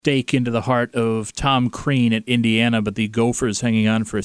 stake into the heart of Tom Crean at Indiana, but the Gophers hanging on for a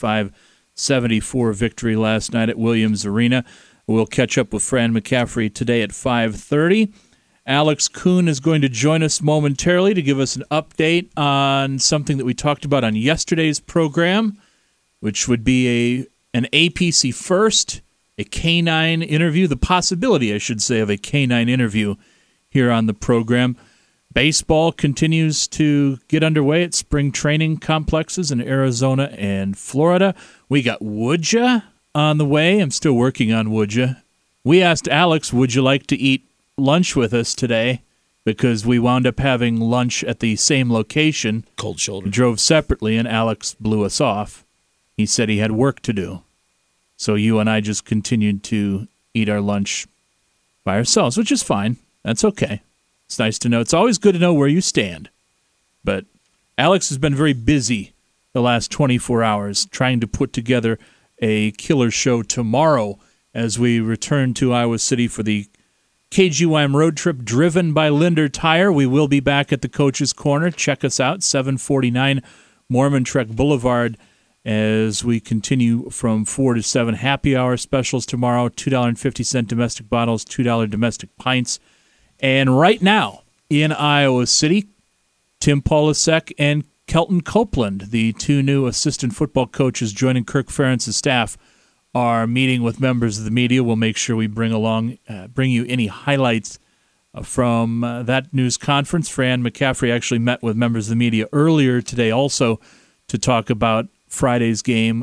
75-74 victory last night at Williams Arena. We'll catch up with Fran McCaffrey today at 5:30. Alex Kuhn is going to join us momentarily to give us an update on something that we talked about on yesterday's program, which would be an APC first, a canine interview, the possibility, I should say, of a canine interview here on the program. Baseball continues to get underway at spring training complexes in Arizona and Florida. We got Would Ya on the way. I'm still working on Would Ya. We asked Alex, would you like to eat lunch with us today? Because we wound up having lunch at the same location. Cold shoulder. We drove separately, and Alex blew us off. He said he had work to do. So you and I just continued to eat our lunch by ourselves, which is fine. That's okay. It's nice to know. It's always good to know where you stand. But Alex has been very busy the last 24 hours trying to put together a killer show tomorrow as we return to Iowa City for the KGYM road trip driven by Linder Tire. We will be back at the Coach's Corner. Check us out, 749 Mormon Trek Boulevard, as we continue from 4 to 7. Happy hour specials tomorrow, $2.50 domestic bottles, $2 domestic pints. And right now in Iowa City, Tim Polasek and Kelton Copeland, the two new assistant football coaches joining Kirk Ferentz's staff, are meeting with members of the media. We'll make sure we bring you any highlights from that news conference. Fran McCaffrey actually met with members of the media earlier today also to talk about Saturday's game,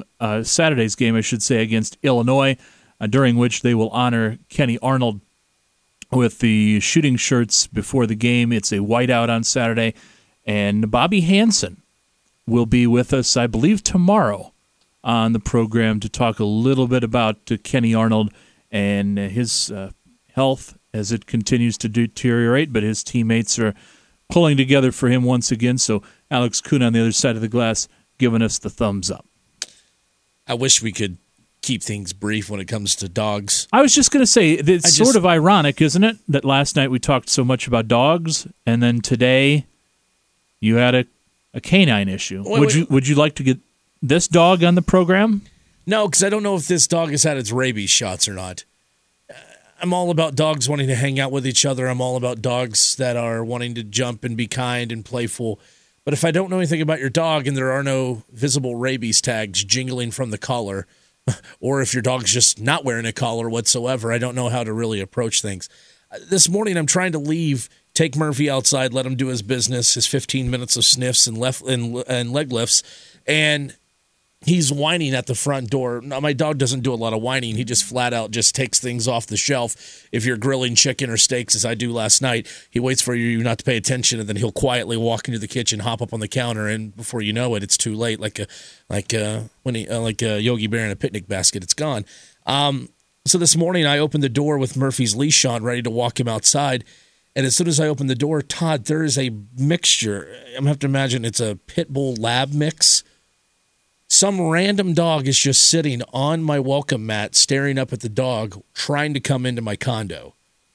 I should say, against Illinois, during which they will honor Kenny Arnold with the shooting shirts before the game. It's a whiteout on Saturday. And Bobby Hansen will be with us, I believe, tomorrow on the program to talk a little bit about Kenny Arnold and his health as it continues to deteriorate, but his teammates are pulling together for him once again. So Alex Kuhn on the other side of the glass giving us the thumbs up. I wish we could keep things brief when it comes to dogs. I was just going to say, it's sort of ironic, isn't it, that last night we talked so much about dogs, and then today you had a canine issue. Would you like to get this dog on the program? No, because I don't know if this dog has had its rabies shots or not. I'm all about dogs wanting to hang out with each other. I'm all about dogs that are wanting to jump and be kind and playful. But if I don't know anything about your dog and there are no visible rabies tags jingling from the collar, or if your dog's just not wearing a collar whatsoever, I don't know how to really approach things. This morning I'm trying to take Murphy outside, let him do his business, his 15 minutes of sniffs and leg lifts, and he's whining at the front door. Now, my dog doesn't do a lot of whining. He just flat out just takes things off the shelf. If you're grilling chicken or steaks, as I do last night, he waits for you not to pay attention, and then he'll quietly walk into the kitchen, hop up on the counter, and before you know it, it's too late. Like a Yogi Bear in a picnic basket, it's gone. So this morning, I opened the door with Murphy's leash on, ready to walk him outside. And as soon as I opened the door, Todd, there is a mixture. I'm going to have to imagine it's a pit bull lab mix. Some random dog is just sitting on my welcome mat, staring up at the dog, trying to come into my condo.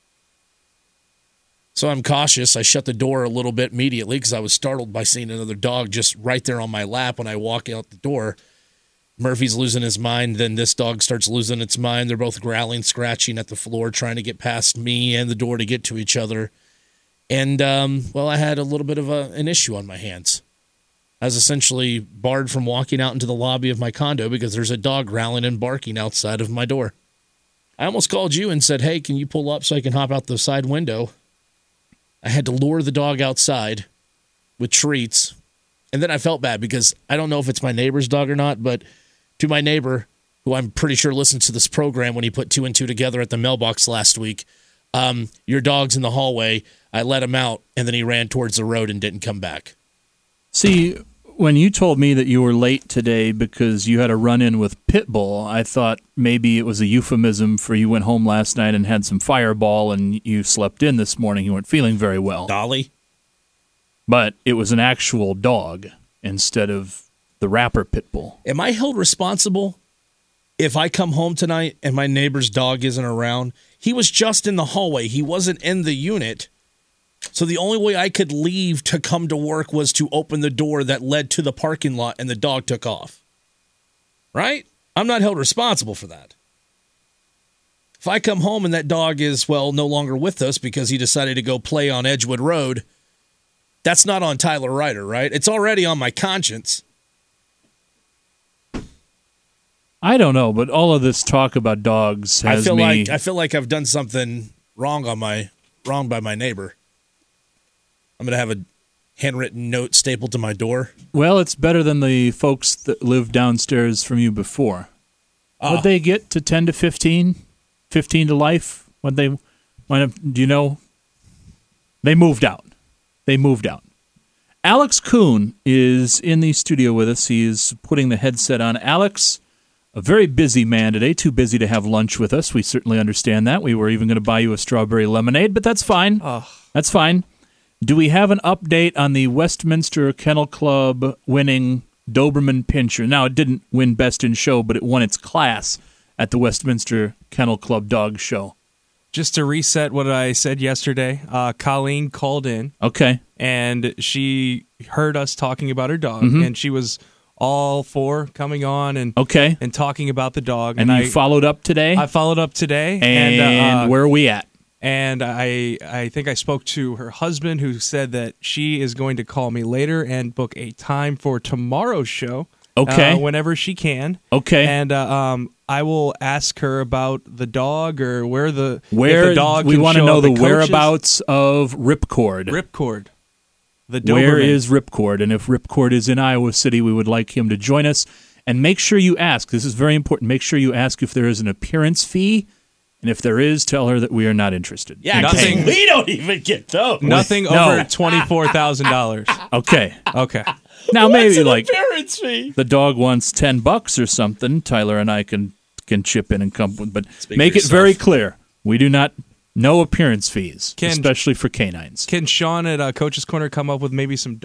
So I'm cautious. I shut the door a little bit immediately because I was startled by seeing another dog just right there on my lap when I walk out the door. Murphy's losing his mind. Then this dog starts losing its mind. They're both growling, scratching at the floor, trying to get past me and the door to get to each other. And, I had a little bit of an issue on my hands. I was essentially barred from walking out into the lobby of my condo because there's a dog growling and barking outside of my door. I almost called you and said, hey, can you pull up so I can hop out the side window? I had to lure the dog outside with treats. And then I felt bad because I don't know if it's my neighbor's dog or not, but to my neighbor, who I'm pretty sure listened to this program when he put 2 and 2 together at the mailbox last week, your dog's in the hallway. I let him out, and then he ran towards the road and didn't come back. See, when you told me that you were late today because you had a run-in with Pitbull, I thought maybe it was a euphemism for you went home last night and had some Fireball and you slept in this morning. You weren't feeling very well. Dolly? But it was an actual dog instead of the rapper Pitbull. Am I held responsible if I come home tonight and my neighbor's dog isn't around? He was just in the hallway. He wasn't in the unit. So the only way I could leave to come to work was to open the door that led to the parking lot, and the dog took off. Right? I'm not held responsible for that. If I come home and that dog is, well, no longer with us because he decided to go play on Edgewood Road, that's not on Tyler Ryder, right? It's already on my conscience. I don't know, but all of this talk about dogs has I feel like I've done something wrong by my neighbor. I'm going to have a handwritten note stapled to my door. Well, it's better than the folks that lived downstairs from you before. Would they get to 10 to 15? 15 to life? Do you know? They moved out. Alex Kuhn is in the studio with us. He is putting the headset on. Alex, a very busy man today, too busy to have lunch with us. We certainly understand that. We were even going to buy you a strawberry lemonade, but that's fine. That's fine. Do we have an update on the Westminster Kennel Club winning Doberman Pinscher? Now, it didn't win Best in Show, but it won its class at the Westminster Kennel Club Dog Show. Just to reset what I said yesterday, Colleen called in. Okay. And she heard us talking about her dog, and she was all for coming on and talking about the dog. And you followed up today? I followed up today. And where are we at? And I think I spoke to her husband, who said that she is going to call me later and book a time for tomorrow's show. Okay. Whenever she can. Okay. And I will ask her about the dog or where the dog. We want to know the coaches. whereabouts of Ripcord. Ripcord. The Doberman. Where is Ripcord? And if Ripcord is in Iowa City, we would like him to join us. And make sure you ask. This is very important. Make sure you ask if there is an appearance fee. And if there is, tell her that we are not interested. Yeah, nothing. We don't even get those. Nothing over $24,000. Okay. Now maybe appearance fee? The dog wants $10 or something. Tyler and I can chip in and come with, but make it very clear. We do not. No appearance fees, especially for canines. Can Sean at Coach's Corner come up with maybe some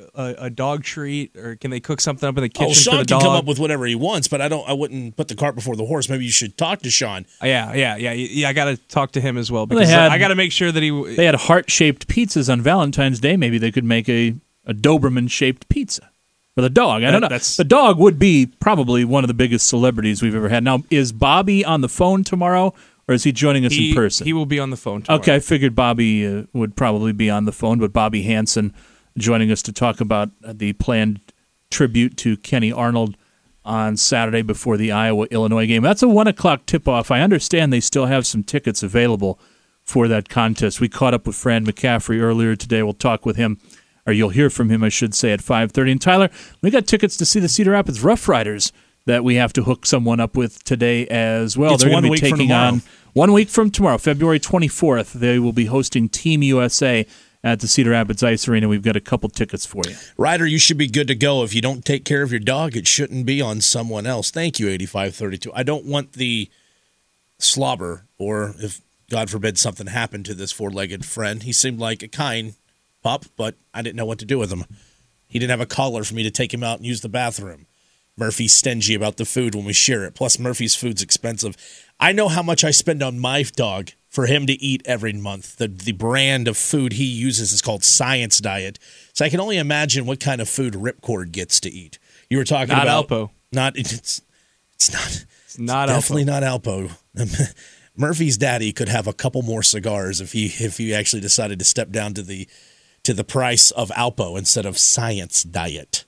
a dog treat, or can they cook something up in the kitchen Sean for the dog? can come up with whatever he wants, but I wouldn't put the cart before the horse. Maybe you should talk to Sean. Yeah. I got to talk to him as well because I got to make sure that he. They had heart-shaped pizzas on Valentine's Day. Maybe they could make a Doberman-shaped pizza for the dog. I don't know. The dog would be probably one of the biggest celebrities we've ever had. Now, is Bobby on the phone tomorrow? Or is he joining us in person? He will be on the phone tomorrow. Okay, I figured Bobby would probably be on the phone, but Bobby Hansen joining us to talk about the planned tribute to Kenny Arnold on Saturday before the Iowa-Illinois game. That's a 1 o'clock tip-off. I understand they still have some tickets available for that contest. We caught up with Fran McCaffrey earlier today. We'll talk with him, or you'll hear from him, I should say, at 5:30. And Tyler, we got tickets to see the Cedar Rapids Rough Riders that we have to hook someone up with today as well. It's They're going to be taking on 1 week from tomorrow, February 24th. They will be hosting Team USA at the Cedar Rapids Ice Arena. We've got a couple tickets for you. Ryder, you should be good to go. If you don't take care of your dog, it shouldn't be on someone else. Thank you, 8532. I don't want the slobber, or if, God forbid, something happened to this four-legged friend. He seemed like a kind pup, but I didn't know what to do with him. He didn't have a collar for me to take him out and use the bathroom. Murphy's stingy about the food when we share it. Plus, Murphy's food's expensive. I know how much I spend on my dog for him to eat every month. The brand of food he uses is called Science Diet. So I can only imagine what kind of food Ripcord gets to eat. You were talking about Alpo. It's not definitely not Alpo. Murphy's daddy could have a couple more cigars if he actually decided to step down to the price of Alpo instead of Science Diet.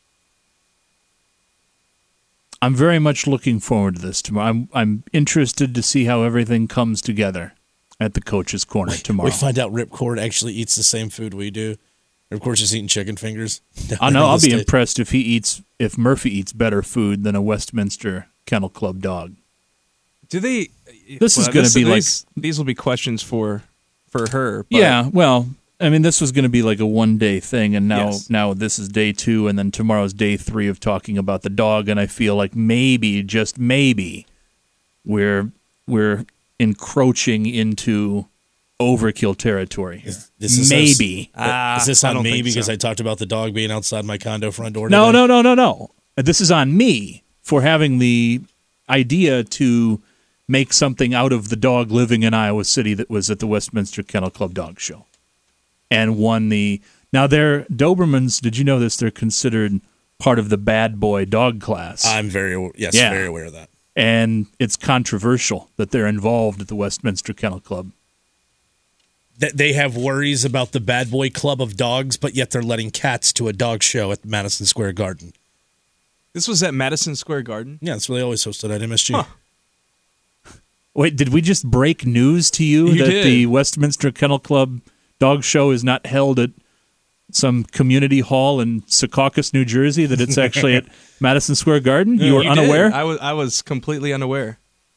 I'm very much looking forward to this tomorrow. I'm interested to see how everything comes together at the Coach's Corner tomorrow. We find out Ripcord actually eats the same food we do. Ripcord's just eating chicken fingers. I know. I'll be impressed if Murphy eats better food than a Westminster Kennel Club dog. Do they? This is going to be like these will be questions for her. But. Yeah. Well, I mean, this was going to be like a one-day thing, and now this is day 2, and then tomorrow's day 3 of talking about the dog, and I feel like maybe, just maybe, we're encroaching into overkill territory. Is this maybe. Is this on me because I talked about the dog being outside my condo front door today? No. This is on me for having the idea to make something out of the dog living in Iowa City that was at the Westminster Kennel Club Dog Show. and won the. Now, they're Dobermans. Did you know this? They're considered part of the bad boy dog class. I'm very aware of that. And it's controversial that they're involved at the Westminster Kennel Club. That they have worries about the bad boy club of dogs, but yet they're letting cats to a dog show at Madison Square Garden. This was at Madison Square Garden? Yeah, that's where they always hosted at MSG. Huh. Wait, did we just break news to you that did. the Westminster Kennel Club dog show is not held at some community hall in Secaucus, New Jersey, that it's actually at Madison Square Garden? You were unaware? Did. I was completely unaware.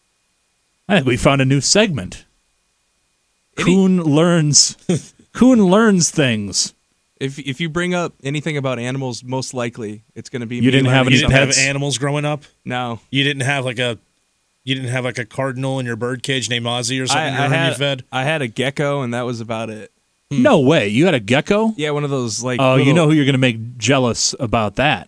I think we found a new segment. Coon learns things. If you bring up anything about animals, most likely it's going to be You didn't have any You didn't have pets? animals growing up? No. You didn't have like a cardinal in your bird cage named Ozzy or something you fed? I had a gecko, and that was about it. No way. You had a gecko? Yeah, one of those like. Oh, you little- know who you're going to make jealous about that?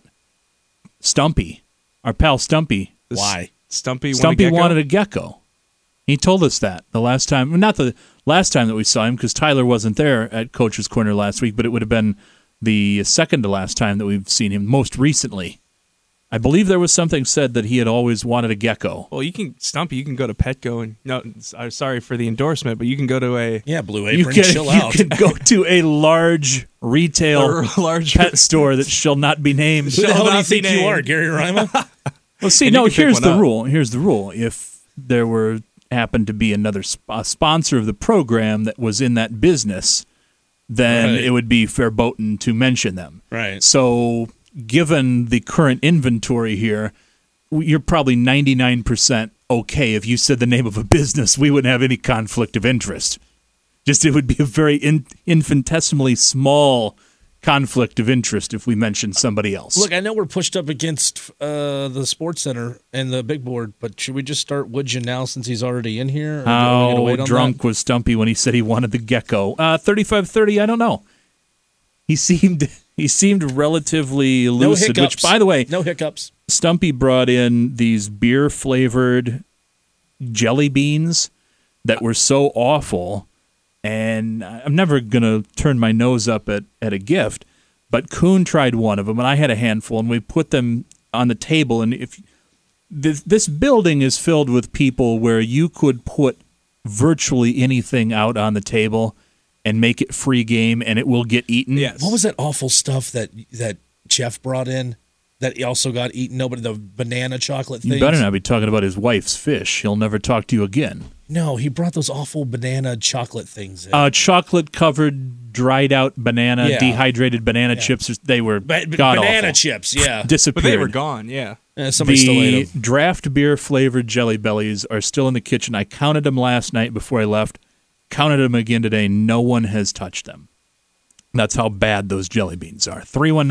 Stumpy. Our pal Stumpy. Why? Stumpy Wanted a gecko. He told us that the last time. Not the last time that we saw him, because Tyler wasn't there at Coach's Corner last week, but it would have been the second to last time that we've seen him, most recently. I believe there was something said that he had always wanted a gecko. Well, you can go to Petco and no, sorry for the endorsement, but you can go to a Blue Apron. Chill out. You can go to a large retail pet store that shall not be named. Who the hell do you think you are, Gary Rima? Well, see, And no. you can pick Here's one the up. rule. Here's the rule. If there happened to be another sponsor of the program that was in that business, then Right. it would be verboten to mention them. Right. So, given the current inventory here, you're probably 99% okay. If you said the name of a business, we wouldn't have any conflict of interest. Just it would be a very infinitesimally small conflict of interest if we mentioned somebody else. Look, I know we're pushed up against the Sports Center and the big board, but should we just start Would You now since he's already in here? Or are we gonna wait How on drunk that? was Stumpy when he said he wanted the gecko? 35-30, I don't know. He seemed relatively No lucid, hiccups. which, by the way, No hiccups. Stumpy brought in these beer-flavored jelly beans that were so awful, and I'm never going to turn my nose up at a gift, but Coon tried one of them, and I had a handful, and we put them on the table, and if this building is filled with people where you could put virtually anything out on the table and make it free game, and it will get eaten. Yes. What was that awful stuff that Jeff brought in that he also got eaten? Nobody, the banana chocolate thing. You better not be talking about his wife's fish. He'll never talk to you again. No, he brought those awful banana chocolate things in. Chocolate-covered, dried-out banana, Yeah. dehydrated banana chips. They were Banana god-awful. chips, yeah. Disappeared. But they were gone. Yeah. Somebody still ate The them. draft beer-flavored Jelly Bellies are still in the kitchen. I counted them last night before I left. Counted them again today. No one has touched them. That's how bad those jelly beans are.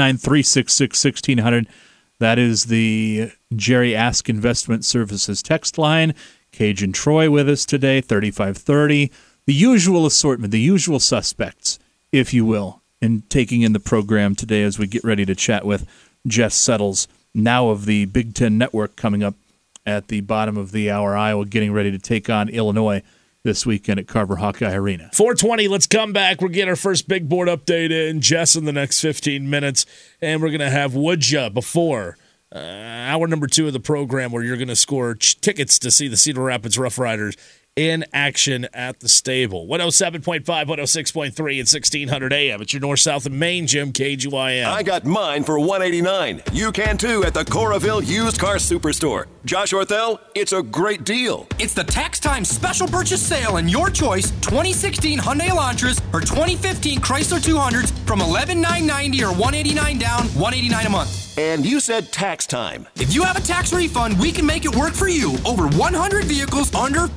319-366-1600. That is the Jerry Ask Investment Services text line. Cajun Troy with us today, 3530. The usual assortment, the usual suspects, if you will, in taking in the program today as we get ready to chat with Jess Settles, now of the Big Ten Network, coming up at the bottom of the hour. Iowa getting ready to take on Illinois this weekend at Carver Hawkeye Arena. 4:20, let's come back. We'll get our first big board update in Jess in the next 15 minutes, and we're going to have Would Ya before hour number 2 of the program, where you're going to score tickets to see the Cedar Rapids Rough Riders in action at the stable. 107.5, 106.3, and 1600 AM. It's your north-south of Maine, Jim, KGYM. I got mine for $189. You can too at the Coraville Used Car Superstore. Josh Orthel, it's a great deal. It's the Tax Time Special Purchase Sale, and your choice, 2016 Hyundai Elantras or 2015 Chrysler 200s from $11,990 or $189 down, $189 a month. And you said tax time. If you have a tax refund, we can make it work for you. Over 100 vehicles under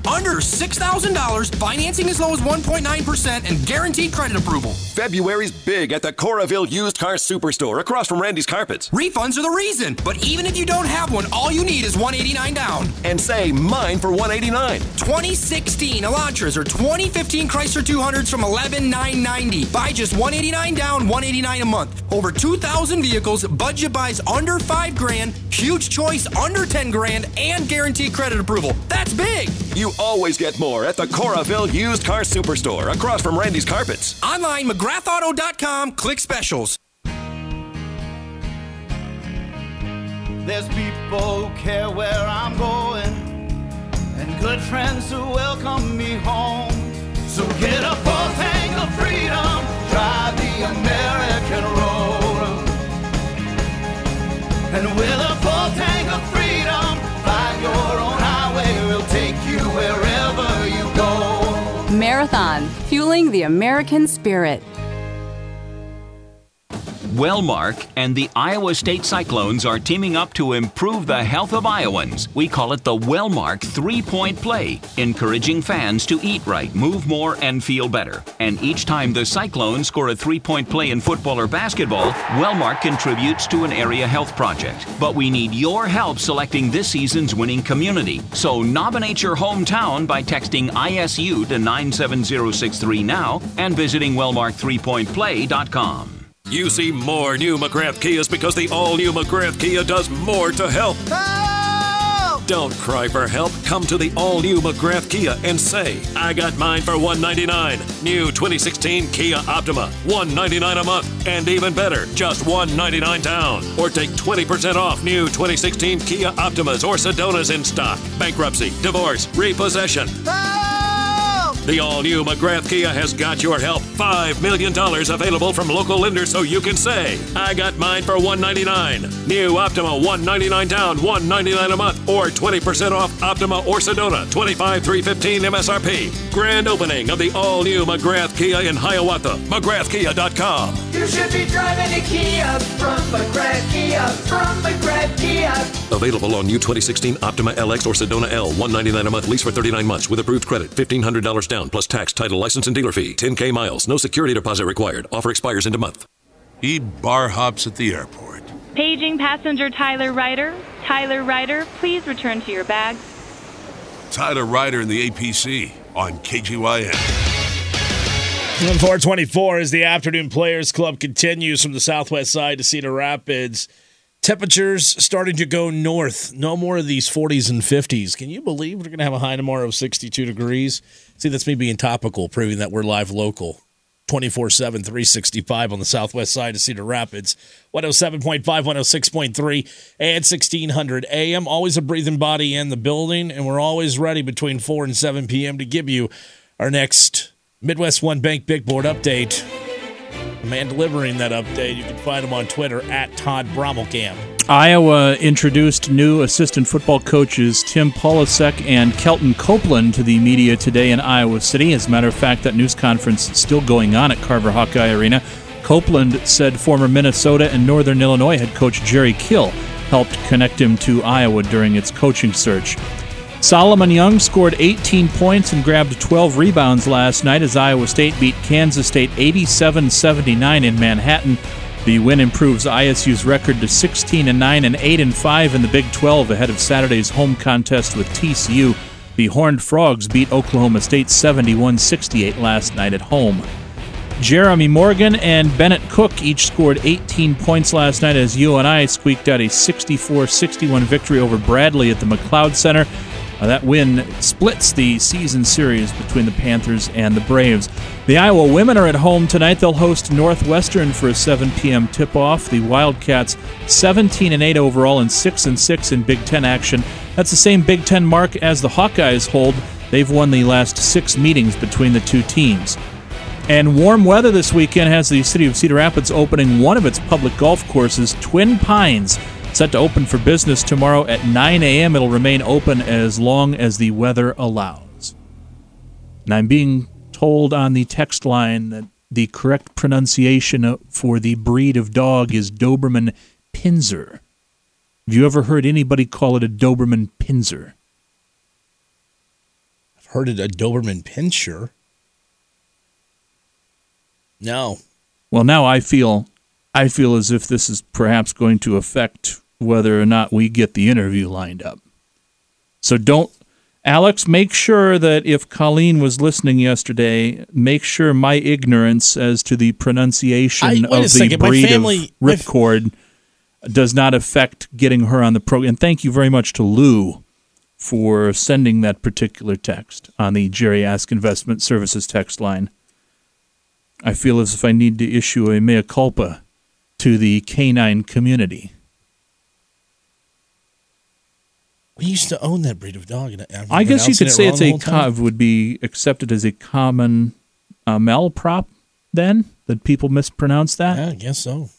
$6,000, financing as low as 1.9%, and guaranteed credit approval. February's big at the Coraville Used Car Superstore across from Randy's Carpets. Refunds are the reason, but even if you don't have one, all you need is $189 down. And say mine for $189. 2016 Elantras or 2015 Chrysler 200s from $11,990. Buy just $189 down, $189 a month. Over 2,000 vehicles, budget buy size under $5,000, huge choice under $10,000, and guaranteed credit approval. That's big. You always get more at the Coraville Used Car Superstore across from Randy's Carpets. Online, McGrathAuto.com, click specials. There's people who care where I'm going, and good friends who welcome me home. So get a full tank of freedom, drive the American road. And with a full tank of freedom, find your own highway, we'll take you wherever you go. Marathon, fueling the American spirit. Wellmark and the Iowa State Cyclones are teaming up to improve the health of Iowans. We call it the Wellmark 3-point play, encouraging fans to eat right, move more, and feel better. And each time the Cyclones score a 3-point play in football or basketball, Wellmark contributes to an area health project. But we need your help selecting this season's winning community. So nominate your hometown by texting ISU to 97063 now and visiting wellmark3pointplay.com. You see more new McGrath Kias because the all-new McGrath Kia does more to help. Help! Don't cry for help. Come to the all-new McGrath Kia and say, I got mine for $199. New 2016 Kia Optima, $199 a month. And even better, just $199 down. Or take 20% off new 2016 Kia Optimas or Sedonas in stock. Bankruptcy, divorce, repossession. The all-new McGrath Kia has got your help. $5 million available from local lenders so you can say, I got mine for $199. New Optima, $199 down, $199 a month, or 20% off Optima or Sedona, $25,315 MSRP. Grand opening of the all-new McGrath Kia in Hiawatha. McGrathKia.com. You should be driving a Kia from McGrath Kia, from McGrath Kia. Available on new 2016 Optima LX or Sedona L, $199 a month, lease for 39 months with approved credit, $1,500 down, plus tax, title, license, and dealer fee. 10K miles. No security deposit required. Offer expires in a month. He bar hops at the airport. Paging passenger Tyler Ryder. Tyler Ryder, please return to your bags. Tyler Ryder in the APC on KGYN. 424 as the Afternoon Players Club continues from the southwest side to Cedar Rapids. Temperatures starting to go north. No more of these 40s and 50s. Can you believe we're going to have a high tomorrow of 62 degrees? See, that's me being topical, proving that we're live local. 24/7, 365 on the southwest side of Cedar Rapids. 107.5, 106.3, and 1600 AM. Always a breathing body in the building, and we're always ready between 4 and 7 p.m. to give you our next Midwest One Bank Big Board update. The man delivering that update, you can find him on Twitter at Todd Brommelkamp. Iowa introduced new assistant football coaches Tim Polasek and Kelton Copeland to the media today in Iowa City. As a matter of fact, that news conference is still going on at Carver Hawkeye Arena. Copeland said former Minnesota and Northern Illinois head coach Jerry Kill helped connect him to Iowa during its coaching search. Solomon Young scored 18 points and grabbed 12 rebounds last night as Iowa State beat Kansas State 87-79 in Manhattan. The win improves ISU's record to 16-9 and 8-5 in the Big 12 ahead of Saturday's home contest with TCU. The Horned Frogs beat Oklahoma State 71-68 last night at home. Jeremy Morgan and Bennett Cook each scored 18 points last night as UNI squeaked out a 64-61 victory over Bradley at the McLeod Center. That win splits the season series between the Panthers and the Braves. The Iowa women are at home tonight. They'll host Northwestern for a 7 p.m. tip-off. The Wildcats 17-8 overall and 6-6 in Big Ten action. That's the same Big Ten mark as the Hawkeyes hold. They've won the last 6 meetings between the two teams. And warm weather this weekend has the city of Cedar Rapids opening one of its public golf courses, Twin Pines. Set to open for business tomorrow at 9 a.m. It'll remain open as long as the weather allows. And I'm being told on the text line that the correct pronunciation for the breed of dog is Doberman Pinscher. Have you ever heard anybody call it a Doberman Pinscher? I've heard it a Doberman Pinscher. No. Well, now I feel as if this is perhaps going to affect whether or not we get the interview lined up. So Alex, make sure that if Colleen was listening yesterday, make sure my ignorance as to the pronunciation of the breed of ripcord does not affect getting her on the program. And thank you very much to Lou for sending that particular text on the Jerry Ask Investment Services text line. I feel as if I need to issue a mea culpa to the canine community. We used to own that breed of dog. And I guess you could say it's would be accepted as a common malprop then, that people mispronounce that? Yeah, I guess so.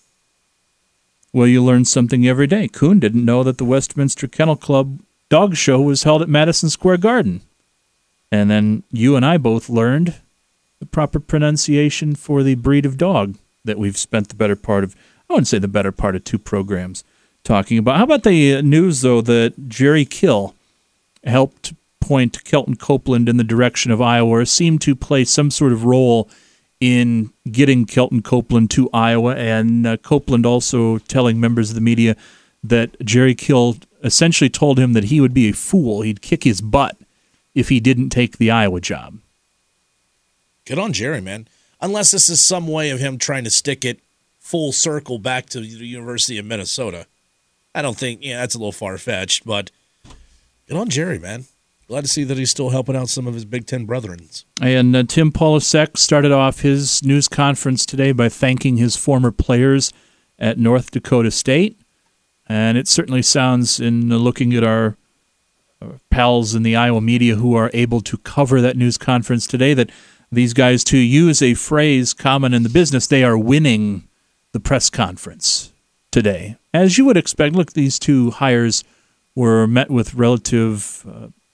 Well, you learn something every day. Kuhn didn't know that the Westminster Kennel Club dog show was held at Madison Square Garden. And then you and I both learned the proper pronunciation for the breed of dog that we've spent the better part of, I wouldn't say the better part of 2 programs talking about. How about the news, though, that Jerry Kill helped point Kelton Copeland in the direction of Iowa, or seemed to play some sort of role in getting Kelton Copeland to Iowa, and Copeland also telling members of the media that Jerry Kill essentially told him that he would be a fool. He'd kick his butt if he didn't take the Iowa job. Good on Jerry, man. Unless this is some way of him trying to stick it full circle back to the University of Minnesota. I don't think, that's a little far-fetched, but good on Jerry, man. Glad to see that he's still helping out some of his Big Ten brethren. And Tim Polasek started off his news conference today by thanking his former players at North Dakota State. And it certainly sounds, in looking at our pals in the Iowa media who are able to cover that news conference today, that these guys, to use a phrase common in the business, they are winning the press conference today. As you would expect, look, these 2 hires were met with relative,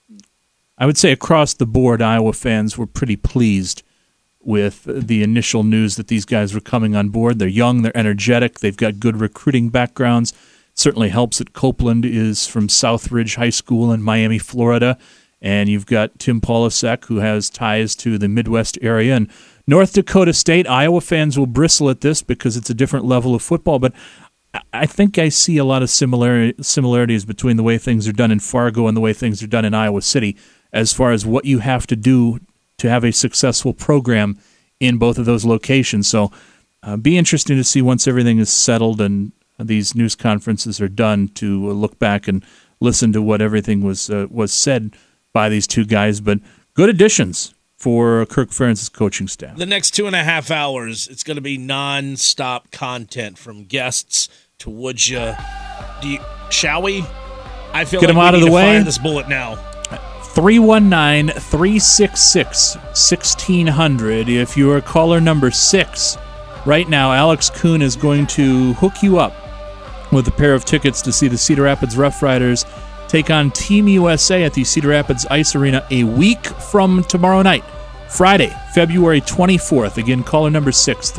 I would say across the board, Iowa fans were pretty pleased with the initial news that these guys were coming on board. They're young, they're energetic, they've got good recruiting backgrounds. It certainly helps that Copeland is from Southridge High School in Miami, Florida, and you've got Tim Polasek, who has ties to the Midwest area. And North Dakota State, Iowa fans will bristle at this because it's a different level of football, but I think I see a lot of similarities between the way things are done in Fargo and the way things are done in Iowa City as far as what you have to do to have a successful program in both of those locations. So be interesting to see once everything is settled and these news conferences are done to look back and listen to what everything was said by these 2 guys. But good additions for Kirk Ferentz's coaching staff. The next 2.5 hours, it's going to be non-stop content from guests to would you? Shall we? I feel get like them out we of need the to way. fire this bullet now. 319-366-1600. If you are caller number 6, right now Alex Kuhn is going to hook you up with a pair of tickets to see the Cedar Rapids Rough Riders take on Team USA at the Cedar Rapids Ice Arena a week from tomorrow night, Friday, February 24th. Again, caller number 6,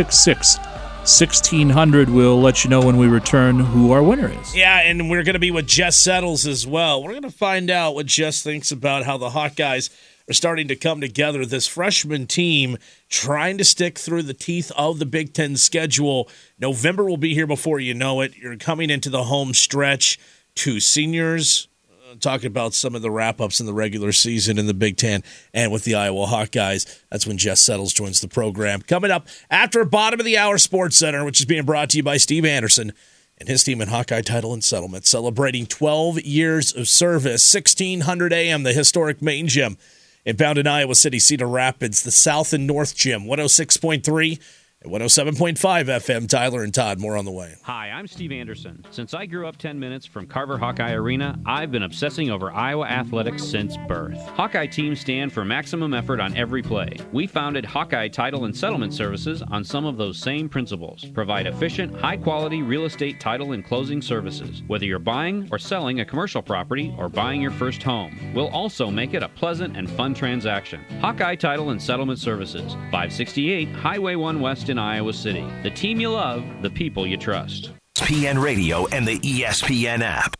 366-1600. We'll let you know when we return who our winner is. Yeah, and we're going to be with Jess Settles as well. We're going to find out what Jess thinks about how the Hawkeyes are starting to come together. This freshman team trying to stick through the teeth of the Big Ten schedule. November will be here before you know it. You're coming into the home stretch. 2 seniors, talking about some of the wrap-ups in the regular season in the Big Ten and with the Iowa Hawkeyes. That's when Jess Settles joins the program. Coming up after bottom of the hour Sports Center, which is being brought to you by Steve Anderson and his team in Hawkeye Title and Settlement, celebrating 12 years of service. 1600 a.m., the historic main gym inbound in Iowa City, Cedar Rapids, the South and North Gym, 106.3 and 107.5 FM. Tyler and Todd, more on the way. Hi, I'm Steve Anderson. Since I grew up 10 minutes from Carver Hawkeye Arena, I've been obsessing over Iowa athletics since birth. Hawkeye teams stand for maximum effort on every play. We founded Hawkeye Title and Settlement Services on some of those same principles. Provide efficient, high-quality real estate title and closing services. Whether you're buying or selling a commercial property or buying your first home, we'll also make it a pleasant and fun transaction. Hawkeye Title and Settlement Services, 568 Highway 1 West in Iowa City. The team you love, the people you trust. ESPN Radio and the ESPN app.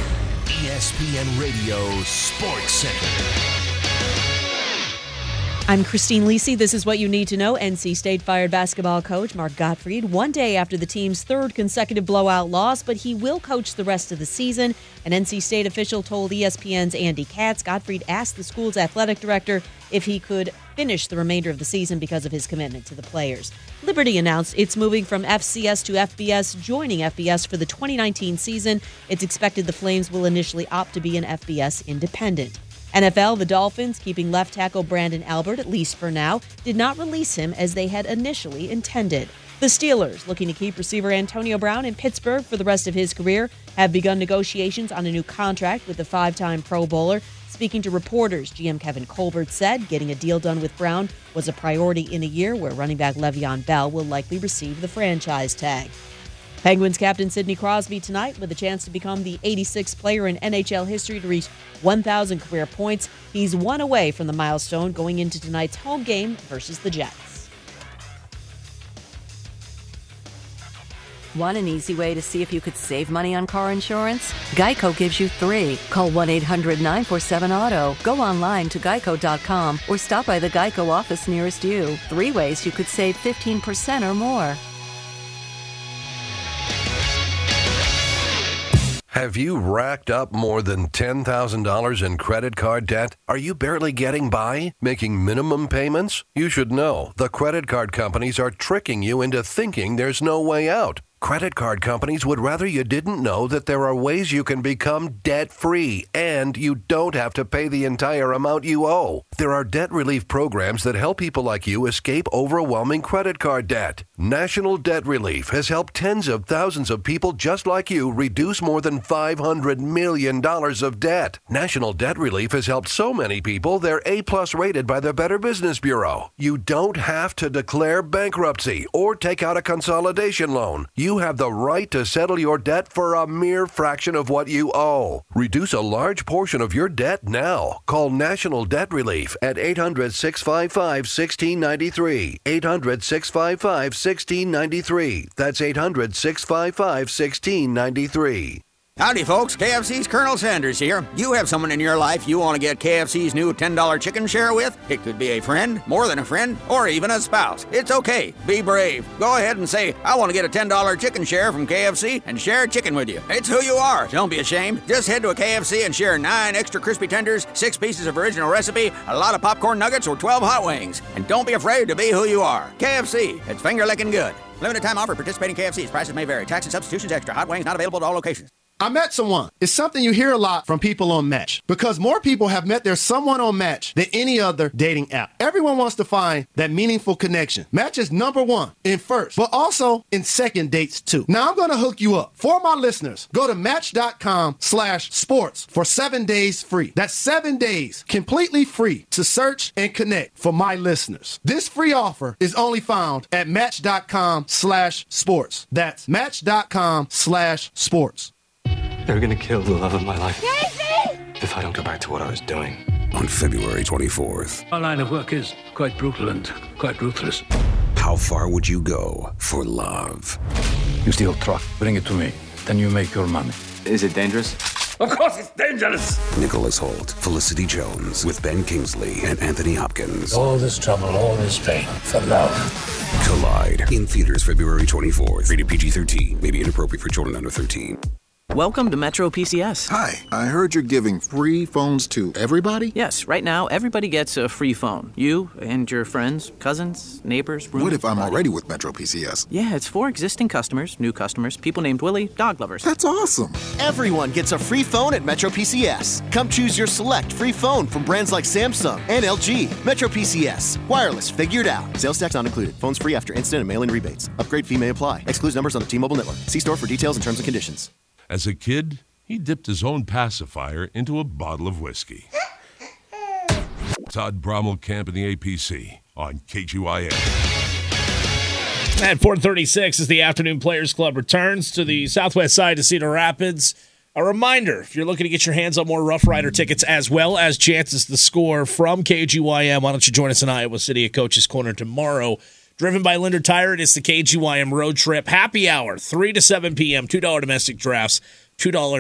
ESPN Radio Sports Center. I'm Christine Lisi. This is what you need to know. NC State fired basketball coach Mark Gottfried one day after the team's third consecutive blowout loss, but he will coach the rest of the season. An NC State official told ESPN's Andy Katz Gottfried asked the school's athletic director if he could finish the remainder of the season because of his commitment to the players. Liberty announced it's moving from FCS to FBS, joining FBS for the 2019 season. It's expected the Flames will initially opt to be an FBS independent. NFL, the Dolphins, keeping left tackle Brandon Albert, at least for now, did not release him as they had initially intended. The Steelers, looking to keep receiver Antonio Brown in Pittsburgh for the rest of his career, have begun negotiations on a new contract with the five-time Pro Bowler. Speaking to reporters, GM Kevin Colbert said getting a deal done with Brown was a priority in a year where running back Le'Veon Bell will likely receive the franchise tag. Penguins captain Sidney Crosby tonight with a chance to become the 86th player in NHL history to reach 1,000 career points. He's one away from the milestone going into tonight's home game versus the Jets. Want an easy way to see if you could save money on car insurance? Geico gives you 3. Call 1-800-947-AUTO. Go online to geico.com or stop by the Geico office nearest you. 3 ways you could save 15% or more. Have you racked up more than $10,000 in credit card debt? Are you barely getting by, making minimum payments? You should know the credit card companies are tricking you into thinking there's no way out. Credit card companies would rather you didn't know that there are ways you can become debt-free and you don't have to pay the entire amount you owe. There are debt relief programs that help people like you escape overwhelming credit card debt. National Debt Relief has helped tens of thousands of people just like you reduce more than $500 million of debt. National Debt Relief has helped so many people they're A+ rated by the Better Business Bureau. You don't have to declare bankruptcy or take out a consolidation loan. You have the right to settle your debt for a mere fraction of what you owe. Reduce a large portion of your debt now. Call National Debt Relief at 800-655-1693. 800-655-1693. That's 800-655-1693. Howdy, folks. KFC's Colonel Sanders here. You have someone in your life you want to get KFC's new $10 chicken share with? It could be a friend, more than a friend, or even a spouse. It's okay. Be brave. Go ahead and say, I want to get a $10 chicken share from KFC and share chicken with you. It's who you are. Don't be ashamed. Just head to a KFC and share 9 extra crispy tenders, 6 pieces of original recipe, a lot of popcorn nuggets, or 12 hot wings. And don't be afraid to be who you are. KFC. It's finger-licking good. Limited time offer. Participating KFCs. Prices may vary. Tax and substitutions extra. Hot wings not available at all locations. I met someone. It's something you hear a lot from people on Match because more people have met their someone on Match than any other dating app. Everyone wants to find that meaningful connection. Match is #1 in first, but also in second dates too. Now I'm going to hook you up. For my listeners, go to match.com/sports for 7 days free. That's 7 days completely free to search and connect for my listeners. This free offer is only found at match.com/sports. That's match.com/sports. They're gonna kill the love of my life. Casey! If I don't go back to what I was doing. On February 24th. Our line of work is quite brutal and quite ruthless. How far would you go for love? You steal truck, bring it to me. Then you make your money. Is it dangerous? Of course it's dangerous! Nicholas Hoult, Felicity Jones, with Ben Kingsley and Anthony Hopkins. All this trouble, all this pain, for love. Collide. In theaters February 24th. Rated PG-13. May be inappropriate for children under 13. Welcome to Metro PCS. Hi, I heard you're giving free phones to everybody? Yes, right now everybody gets a free phone. You and your friends, cousins, neighbors, roommates. What if I'm already with Metro PCS? Yeah, it's for existing customers, new customers, people named Willie, dog lovers. That's awesome. Everyone gets a free phone at Metro PCS. Come choose your select free phone from brands like Samsung and LG. Metro PCS. Wireless figured out. Sales tax not included. Phones free after instant and mail-in rebates. Upgrade fee may apply. Excludes numbers on the T-Mobile network. See store for details and terms and conditions. As a kid, he dipped his own pacifier into a bottle of whiskey. Todd Brommelkamp in the APC on KGYN. At 4:36 as the Afternoon Players Club returns to the southwest side of Cedar Rapids. A reminder, if you're looking to get your hands on more Rough Rider tickets as well as chances to score from KGYM, why don't you join us in Iowa City at Coach's Corner tomorrow? Driven by Linder Tire, it's the KGYM Road Trip Happy Hour, 3 to 7 p.m., $2 domestic drafts,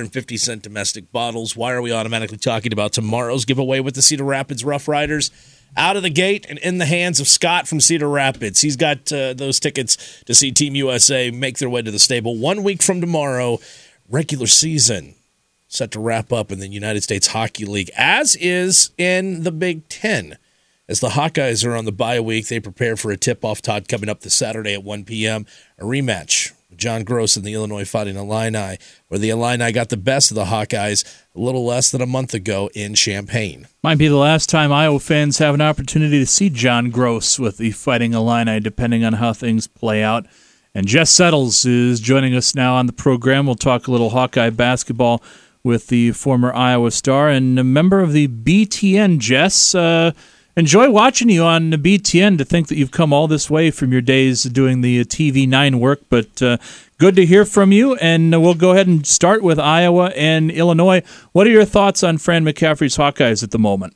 $2.50 domestic bottles. Why are we automatically talking about tomorrow's giveaway with the Cedar Rapids Rough Riders? out of the gate and in the hands of Scott from Cedar Rapids. He's got those tickets to see Team USA make their way to the stable. 1 week from tomorrow, regular season set to wrap up in the United States Hockey League, as is in the Big Ten. As the Hawkeyes are on the bye week, they prepare for a tip-off, Todd, coming up this Saturday at 1 p.m., a rematch with John Gross and the Illinois Fighting Illini, where the Illini got the best of the Hawkeyes a little less than a month ago in Champaign. Might be the last time Iowa fans have an opportunity to see John Gross with the Fighting Illini, depending on how things play out. And Jess Settles is joining us now on the program. We'll talk a little Hawkeye basketball with the former Iowa star and a member of the BTN. Jess, enjoy watching you on the BTN. To think that you've come all this way from your days doing the TV9 work, but good to hear from you. And we'll go ahead and start with Iowa and Illinois. What are your thoughts on Fran McCaffery's Hawkeyes at the moment?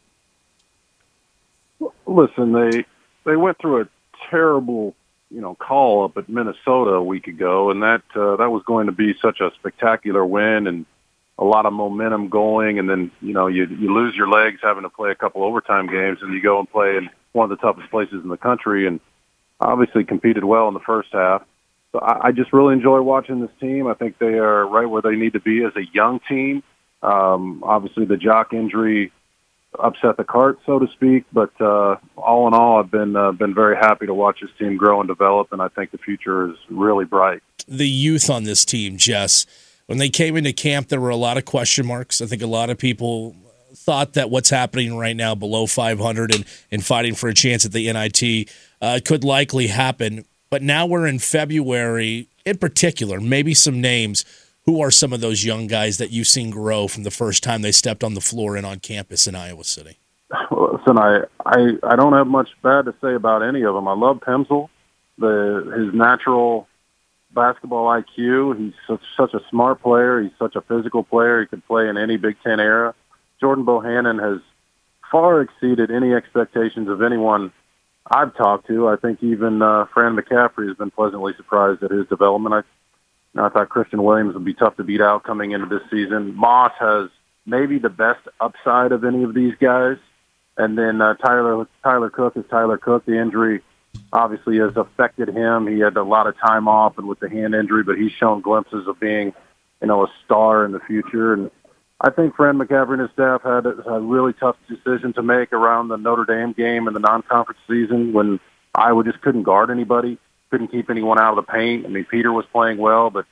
Listen, they went through a terrible, call up at Minnesota a week ago, and that was going to be such a spectacular win and a lot of momentum going, and then, you lose your legs having to play a couple overtime games, and you go and play in one of the toughest places in the country, and obviously competed well in the first half. So I just really enjoy watching this team. I think they are right where they need to be as a young team. Obviously the Jock injury upset the cart, so to speak, but all in all, I've been very happy to watch this team grow and develop, and I think the future is really bright. The youth on this team, Jess, when they came into camp, there were a lot of question marks. I think a lot of people thought that what's happening right now below 500 and fighting for a chance at the NIT could likely happen. But now we're in February, in particular, maybe some names. Who are some of those young guys that you've seen grow from the first time they stepped on the floor and on campus in Iowa City? Listen, I don't have much bad to say about any of them. I love Pemsl, his natural basketball IQ. He's such a smart player. He's such a physical player. He could play in any Big Ten era. Jordan Bohannon has far exceeded any expectations of anyone I've talked to. I think even Fran McCaffery has been pleasantly surprised at his development. I thought Christian Williams would be tough to beat out coming into this season. Moss has maybe the best upside of any of these guys. And then Tyler Cook is Tyler Cook. The injury obviously has affected him. He had a lot of time off and with the hand injury, but he's shown glimpses of being, a star in the future. And I think Fran McCaffery and his staff had a really tough decision to make around the Notre Dame game in the non-conference season when Iowa just couldn't guard anybody, couldn't keep anyone out of the paint. I mean, Peter was playing well, but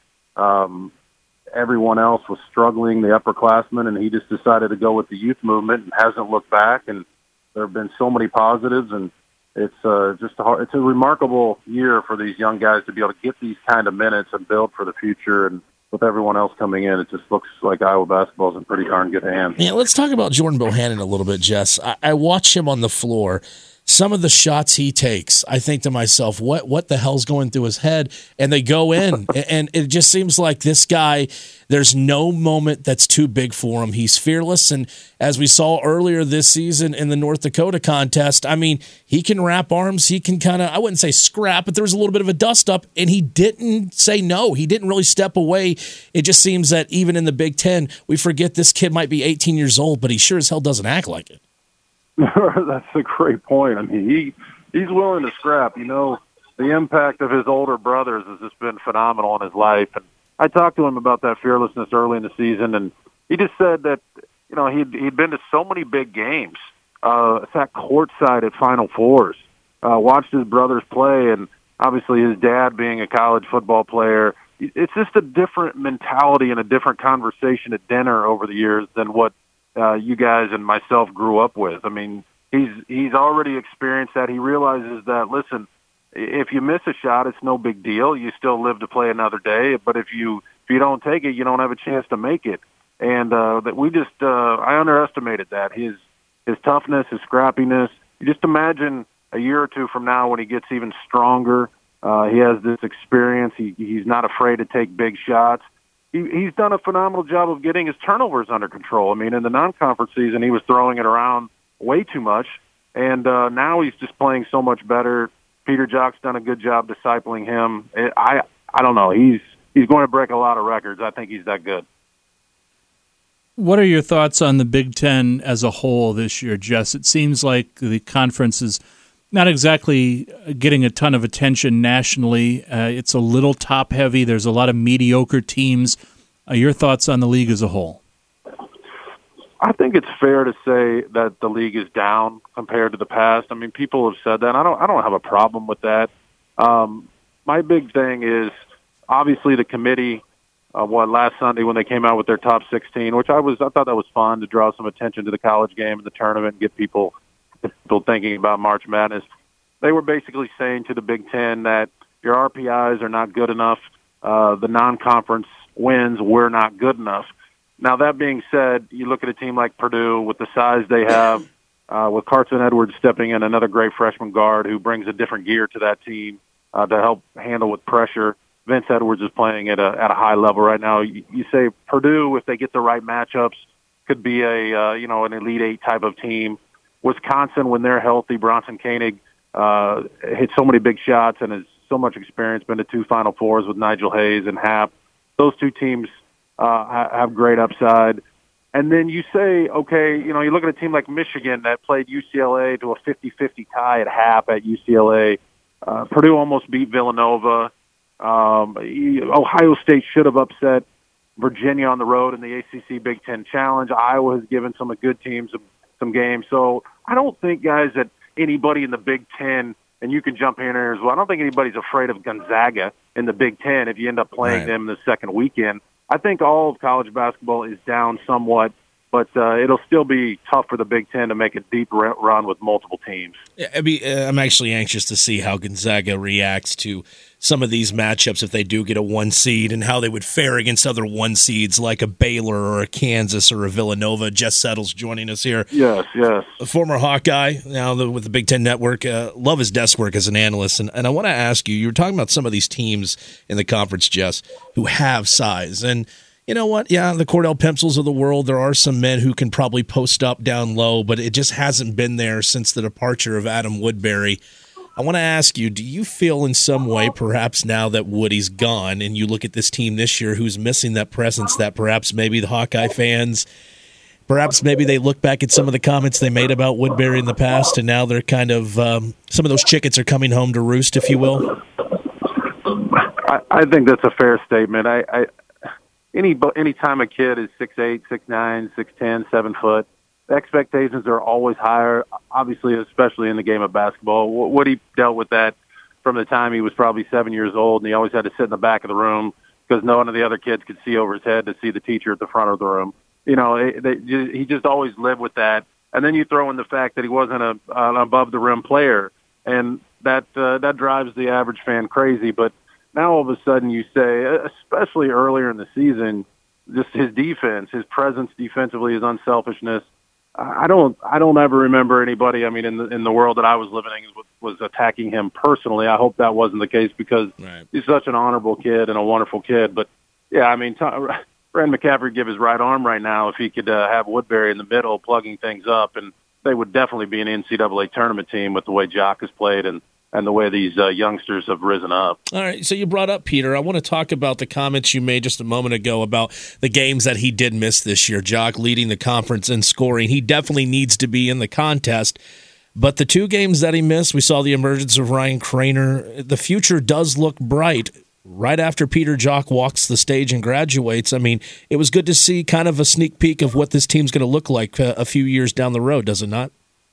everyone else was struggling, the upperclassmen, and he just decided to go with the youth movement and hasn't looked back. And there have been so many positives, and it's it's a remarkable year for these young guys to be able to get these kind of minutes and build for the future. And with everyone else coming in, it just looks like Iowa basketball is in pretty darn good hands. Yeah, let's talk about Jordan Bohannon a little bit, Jess. I watch him on the floor. Some of the shots he takes, I think to myself, what the hell's going through his head? And they go in. And it just seems like this guy, there's no moment that's too big for him. He's fearless. And as we saw earlier this season in the North Dakota contest, I mean, he can wrap arms. He can kind of, I wouldn't say scrap, but there was a little bit of a dust up. And he didn't say no. He didn't really step away. It just seems that even in the Big Ten, we forget this kid might be 18 years old, but he sure as hell doesn't act like it. That's a great point. I mean, he's willing to scrap. The impact of his older brothers has just been phenomenal in his life. And I talked to him about that fearlessness early in the season, and he just said that, he'd been to so many big games, sat courtside at Final Fours, watched his brothers play, and obviously his dad being a college football player. It's just a different mentality and a different conversation at dinner over the years than what you guys and myself grew up with. I mean, he's already experienced that. He realizes that, listen, if you miss a shot, it's no big deal. You still live to play another day. But if you don't take it, you don't have a chance to make it. And that we just I underestimated that. His toughness, his scrappiness. You just imagine a year or two from now when he gets even stronger. He has this experience. He's not afraid to take big shots. He's done a phenomenal job of getting his turnovers under control. I mean, in the non-conference season, he was throwing it around way too much, and now he's just playing so much better. Peter Jock's done a good job discipling him. I don't know. He's going to break a lot of records. I think he's that good. What are your thoughts on the Big Ten as a whole this year, Jess? It seems like the conference is not exactly getting a ton of attention nationally. It's a little top-heavy. There's a lot of mediocre teams. Your thoughts on the league as a whole? I think it's fair to say that the league is down compared to the past. I mean, people have said that. I don't have a problem with that. My big thing is obviously the committee. Last Sunday when they came out with their top 16, which I thought that was fun to draw some attention to the college game and the tournament and get people thinking about March Madness. They were basically saying to the Big Ten that your RPIs are not good enough. The non-conference wins were not good enough. Now, that being said, you look at a team like Purdue with the size they have, with Carson Edwards stepping in, another great freshman guard who brings a different gear to that team to help handle with pressure. Vince Edwards is playing at a high level right now. You say Purdue, if they get the right matchups, could be an Elite Eight type of team. Wisconsin, when they're healthy, Bronson Koenig hits so many big shots and has so much experience, been to 2 Final Fours with Nigel Hayes and Happ. Those two teams have great upside. And then you say, okay, you look at a team like Michigan that played UCLA to a 50-50 tie at Happ at UCLA. Purdue almost beat Villanova. Ohio State should have upset Virginia on the road in the ACC Big Ten Challenge. Iowa has given some good teams some games. So I don't think, guys, that anybody in the Big Ten, and you can jump in there as well, I don't think anybody's afraid of Gonzaga in the Big Ten if you end up playing them the second weekend. I think all of college basketball is down somewhat, but it'll still be tough for the Big Ten to make a deep run with multiple teams. I'm actually anxious to see how Gonzaga reacts to some of these matchups if they do get a 1 seed and how they would fare against other 1 seeds like a Baylor or a Kansas or a Villanova. Jess Settles joining us here. Yes. A former Hawkeye, now with the Big Ten Network. Love his desk work as an analyst. And I want to ask you were talking about some of these teams in the conference, Jess, who have size. And you know what? Yeah, the Cordell Pemsels of the world, there are some men who can probably post up down low, but it just hasn't been there since the departure of Adam Woodbury. I want to ask you, do you feel in some way, perhaps now that Woody's gone, and you look at this team this year who's missing that presence that perhaps maybe the Hawkeye fans, perhaps maybe they look back at some of the comments they made about Woodbury in the past, and now they're kind of, some of those chickens are coming home to roost, if you will? I think that's a fair statement. Any time a kid is 6'8", 6'9", 6'10", 7 foot, the expectations are always higher, obviously, especially in the game of basketball. Woody dealt with that from the time he was probably 7 years old, and he always had to sit in the back of the room because none of the other kids could see over his head to see the teacher at the front of the room. He just always lived with that. And then you throw in the fact that he wasn't an above-the-rim player, and that drives the average fan crazy. But now all of a sudden you say, especially earlier in the season, just his defense, his presence defensively, his unselfishness. I don't ever remember anybody, in the world that I was living in was attacking him personally. I hope that wasn't the case because he's such an honorable kid and a wonderful kid. But, yeah, Brad McCaffrey would give his right arm right now if he could have Woodbury in the middle plugging things up, and they would definitely be an NCAA tournament team with the way Jock has played and the way these youngsters have risen up. All right, so you brought up Peter. I want to talk about the comments you made just a moment ago about the games that he did miss this year. Jock leading the conference in scoring. He definitely needs to be in the contest. But the 2 games that he missed, we saw the emergence of Ryan Craner. The future does look bright. Right after Peter Jock walks the stage and graduates, it was good to see kind of a sneak peek of what this team's going to look like a few years down the road, does it not?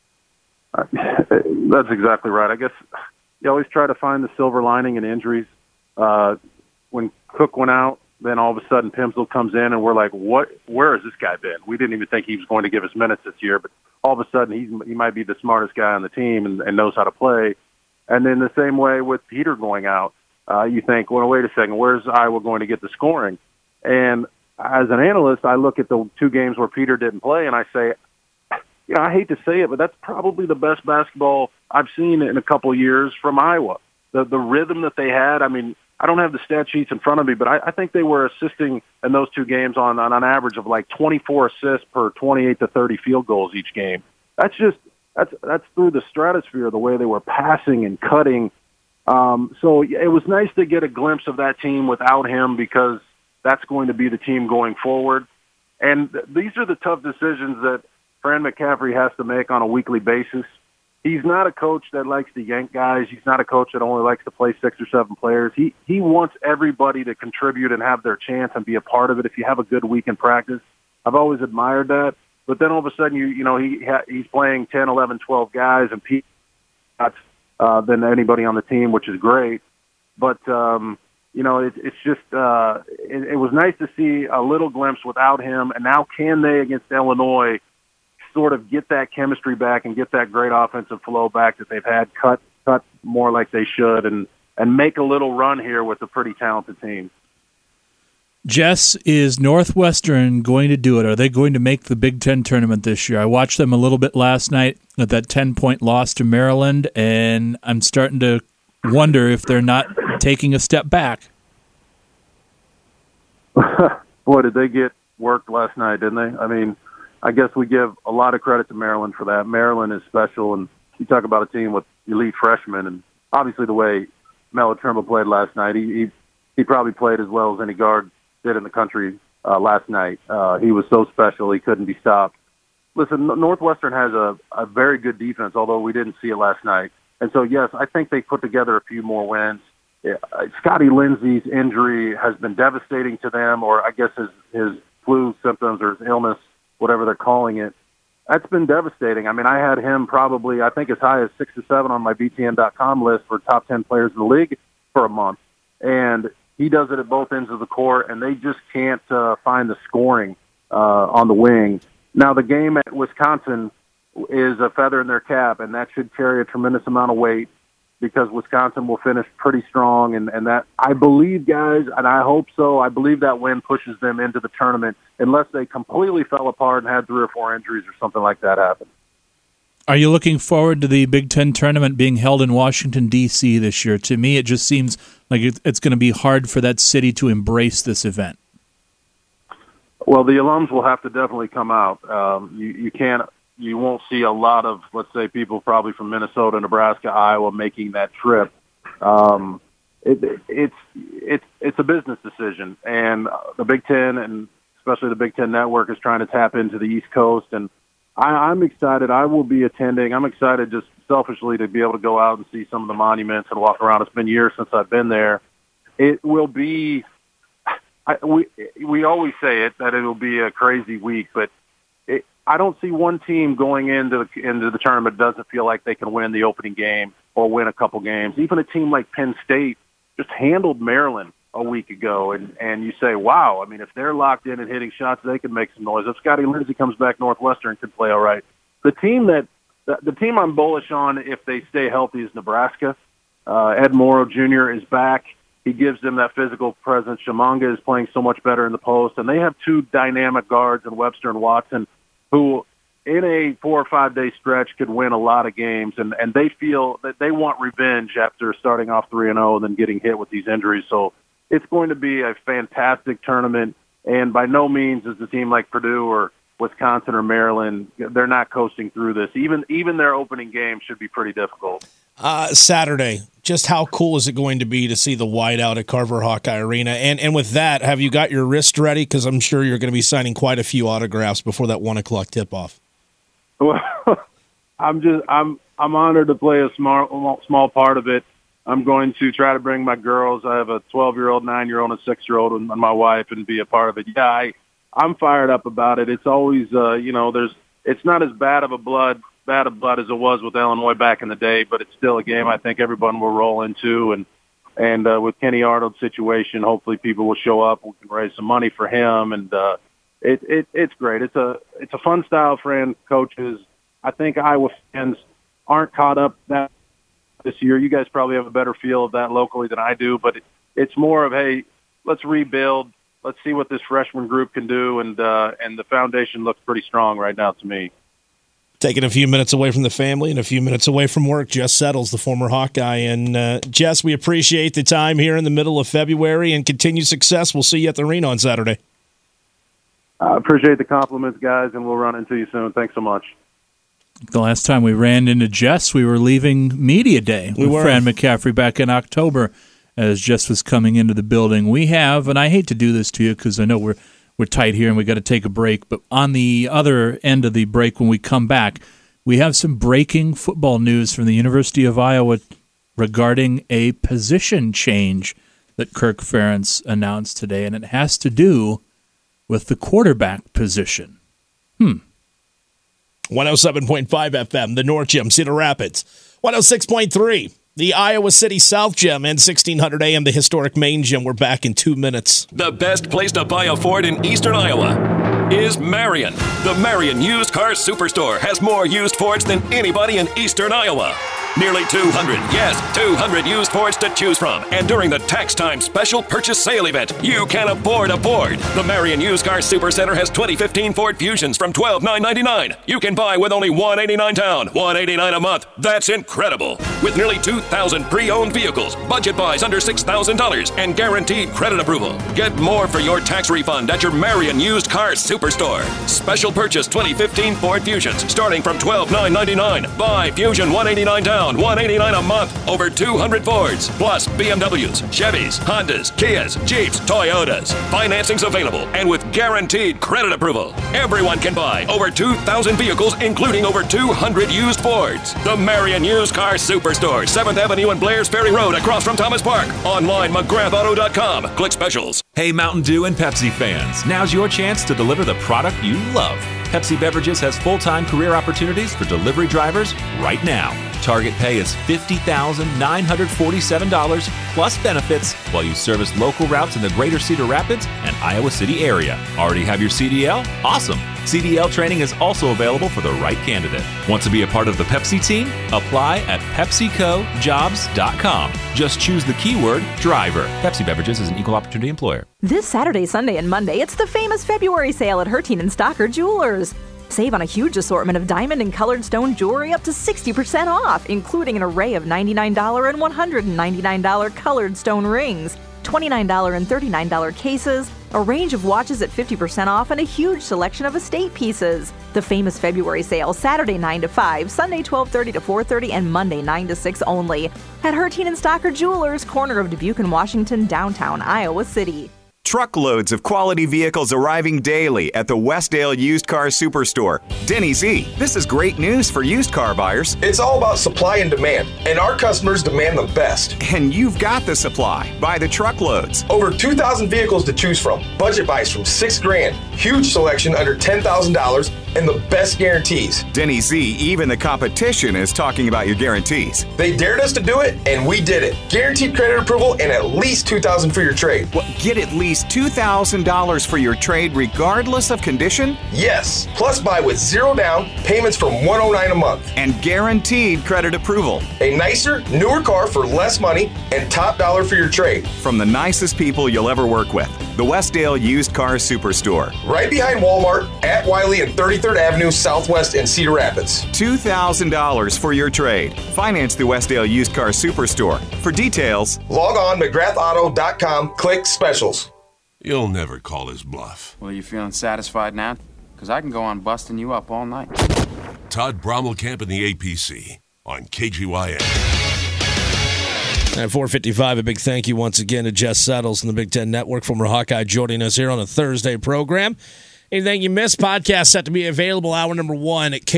That's exactly right. I guess you always try to find the silver lining in injuries. When Cook went out, then all of a sudden Pimsel comes in, and we're like, "What? Where has this guy been?" We didn't even think he was going to give us minutes this year, but all of a sudden he might be the smartest guy on the team and knows how to play. And then the same way with Peter going out, you think, well, wait a second, where's Iowa going to get the scoring? And as an analyst, I look at the 2 games where Peter didn't play, and I say, I hate to say it, but that's probably the best basketball I've seen in a couple of years from Iowa. The rhythm that they had, I don't have the stat sheets in front of me, but I think they were assisting in those 2 games on an average of like 24 assists per 28 to 30 field goals each game. That's through the stratosphere, the way they were passing and cutting. So it was nice to get a glimpse of that team without him because that's going to be the team going forward. And these are the tough decisions that Fran McCaffrey has to make on a weekly basis. He's not a coach that likes to yank guys. He's not a coach that only likes to play 6 or 7 players. He wants everybody to contribute and have their chance and be a part of it if you have a good week in practice. I've always admired that. But then all of a sudden, he's playing 10, 11, 12 guys and Pete than anybody on the team, which is great. But, it's just it was nice to see a little glimpse without him. And now can they, against Illinois, sort of get that chemistry back and get that great offensive flow back that they've had, cut more like they should, and make a little run here with a pretty talented team. Jess, is Northwestern going to do it? Are they going to make the Big Ten tournament this year? I watched them a little bit last night at that 10-point loss to Maryland, and I'm starting to wonder if they're not taking a step back. Boy, did they get worked last night, didn't they? I mean, I guess we give a lot of credit to Maryland for that. Maryland is special, and you talk about a team with elite freshmen, and obviously the way Melo Trimble played last night, he probably played as well as any guard did in the country last night. He was so special, he couldn't be stopped. Listen, Northwestern has a very good defense, although we didn't see it last night. And so, yes, I think they put together a few more wins. Scotty Lindsey's injury has been devastating to them, or I guess his flu symptoms or his illness, whatever they're calling it. That's been devastating. I mean, I had him probably, I think, as high as 6 or 7 on my BTN.com list for top 10 players in the league for a month. And he does it at both ends of the court, and they just can't find the scoring on the wing. Now, the game at Wisconsin is a feather in their cap, and that should carry a tremendous amount of weight because Wisconsin will finish pretty strong. And that, I believe, guys, and I hope so, I believe that win pushes them into the tournament unless they completely fell apart and had 3 or 4 injuries or something like that happen. Are you looking forward to the Big Ten tournament being held in Washington, D.C. this year? To me, it just seems like it's going to be hard for that city to embrace this event. Well, the alums will have to definitely come out. You won't see a lot of, let's say, people probably from Minnesota, Nebraska, Iowa making that trip. It's a business decision, and the Big Ten and especially the Big Ten Network is trying to tap into the East Coast, and I'm excited. I will be attending. I'm excited just selfishly to be able to go out and see some of the monuments and walk around. It's been years since I've been there. It will be. We always say it that it will be a crazy week, but I don't see one team going into the tournament doesn't feel like they can win the opening game or win a couple games. Even a team like Penn State just handled Maryland a week ago, and you say, wow, I mean, if they're locked in and hitting shots, they can make some noise. If Scotty Lindsey comes back, Northwestern could play all right. The team I'm bullish on if they stay healthy is Nebraska. Ed Morrow Jr. is back. He gives them that physical presence. Shamanga is playing so much better in the post, and they have 2 dynamic guards in Webster and Watson who in a 4 or 5 day stretch could win a lot of games, and they feel that they want revenge after starting off 3-0 and then getting hit with these injuries. So it's going to be a fantastic tournament, and by no means is a team like Purdue or Wisconsin or Maryland, they're not coasting through this. Even their opening game should be pretty difficult. Saturday, just how cool is it going to be to see the whiteout at Carver Hawkeye Arena? And with that, have you got your wrist ready? Because I'm sure you're going to be signing quite a few autographs before that 1 o'clock tip-off. Well, I'm honored to play a small part of it. I'm going to try to bring my girls. I have a 12-year-old, 9-year-old, and a 6-year-old, and my wife, and be a part of it. Yeah, I'm fired up about it. It's always, it's not as bad of blood as it was with Illinois back in the day, but it's still a game I think everyone will roll into. And with Kenny Arnold's situation, hopefully people will show up. We can raise some money for him, and it's great. It's a fun style, Fran coaches. I think Iowa fans aren't caught up that this year. You guys probably have a better feel of that locally than I do, but it's more of, hey, let's rebuild. Let's see what this freshman group can do, and the foundation looks pretty strong right now to me. Taking a few minutes away from the family and a few minutes away from work, Jess Settles, the former Hawkeye. And, Jess, we appreciate the time here in the middle of February, and continued success. We'll see you at the arena on Saturday. I appreciate the compliments, guys, and we'll run into you soon. Thanks so much. The last time we ran into Jess, we were leaving Media Day with Fran McCaffrey back in October as Jess was coming into the building. We have, and I hate to do this to you because I know we're we're tight here and we got to take a break. But on the other end of the break, when we come back, we have some breaking football news from the University of Iowa regarding a position change that Kirk Ferentz announced today, and it has to do with the quarterback position. 107.5 FM, the North Gym, Cedar Rapids. 106.3, the Iowa City South Gym, and 1600 AM, the historic Main Gym. We're back in 2 minutes. The best place to buy a Ford in eastern Iowa is Marion. The Marion Used Car Superstore has more used Fords than anybody in eastern Iowa. Nearly 200, yes, 200 used Fords to choose from. And during the tax time special purchase sale event, you can afford a Ford. The Marion Used Car Supercenter has 2015 Ford Fusions from $12,999. You can buy with only $189 down, $189 a month. That's incredible. With nearly 2,000 pre-owned vehicles, budget buys under $6,000, and guaranteed credit approval. Get more for your tax refund at your Marion Used Car Superstore. Special purchase 2015 Ford Fusions starting from $12,999. Buy Fusion $189 down, $189 a month. Over 200 Fords, plus BMWs, Chevys, Hondas, Kias, Jeeps, Toyotas. Financing's available and with guaranteed credit approval. Everyone can buy over 2,000 vehicles, including over 200 used Fords. The Marion Used Car Superstore, 7th Avenue and Blair's Ferry Road, across from Thomas Park. Online, McGrathAuto.com. Click specials. Hey, Mountain Dew and Pepsi fans, now's your chance to deliver the product you love. Pepsi Beverages has full-time career opportunities for delivery drivers right now. Target pay is $50,947 plus benefits while you service local routes in the greater Cedar Rapids and Iowa City area. Already have your CDL? Awesome! CDL training is also available for the right candidate. Want to be a part of the Pepsi team? Apply at PepsiCoJobs.com. Just choose the keyword driver. Pepsi Beverages is an equal opportunity employer. This Saturday, Sunday, and Monday, it's the famous February sale at Hertine and Stocker Jewelers. Save on a huge assortment of diamond and colored stone jewelry up to 60% off, including an array of $99 and $199 colored stone rings, $29 and $39 cases, a range of watches at 50% off, and a huge selection of estate pieces. The famous February sale, Saturday 9 to 5, Sunday 12:30 to 4:30, and Monday 9 to 6 only. At Hertine and Stocker Jewelers, corner of Dubuque and Washington, downtown Iowa City. Truckloads of quality vehicles arriving daily at the Westdale Used Car Superstore. Denny Z, this is great news for used car buyers. It's all about supply and demand, and our customers demand the best. And you've got the supply by the truckloads. Over 2,000 vehicles to choose from. Budget buys from $6,000. Huge selection under $10,000 and the best guarantees. Denny Z, even the competition is talking about your guarantees. They dared us to do it, and we did it. Guaranteed credit approval and at least $2,000 for your trade. What, get at least $2,000 for your trade regardless of condition? Yes. Plus buy with zero down, payments from $109 a month. And guaranteed credit approval. A nicer, newer car for less money and top dollar for your trade. From the nicest people you'll ever work with. The Westdale Used Car Superstore. Right behind Walmart at Wiley and 33rd Avenue Southwest in Cedar Rapids. $2,000 for your trade. Finance the Westdale Used Car Superstore. For details, log on McGrathAuto.com, click specials. You'll never call his bluff. Well, you feeling satisfied now? Because I can go on busting you up all night. Todd Brommelkamp and the APC on KGYN. At 4:55, a big thank you once again to Jess Settles and the Big Ten Network, former Hawkeye, joining us here on a Thursday program. Anything you missed, podcast set to be available hour number 1 at